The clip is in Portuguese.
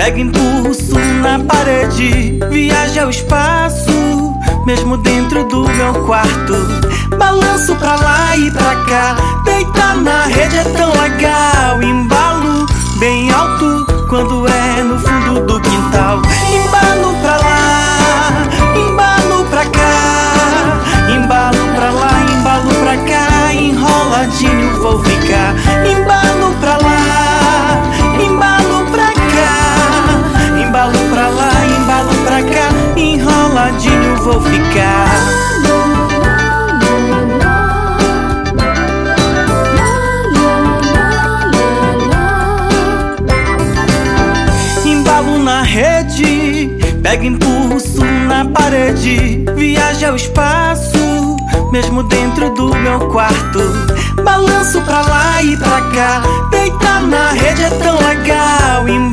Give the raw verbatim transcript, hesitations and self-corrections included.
pega impulso na parede, viaja ao espaço, mesmo dentro do meu quarto. Balanço pra lá e pra cá, deitar na rede é tão legal. Embalo bem alto quando é no fundo do quintal. Embalo pra lá, embalo pra cá, embalo pra lá, embalo pra cá, enroladinho vou ficar. Embalo pra lá, embalo pra cá, embalo pra lá, embalo pra cá, enroladinho vou ficar. Embalo na rede, pega impulso na parede, viaja ao espaço, mesmo dentro do meu quarto. Balanço pra lá e pra cá, deitar na rede é tão legal.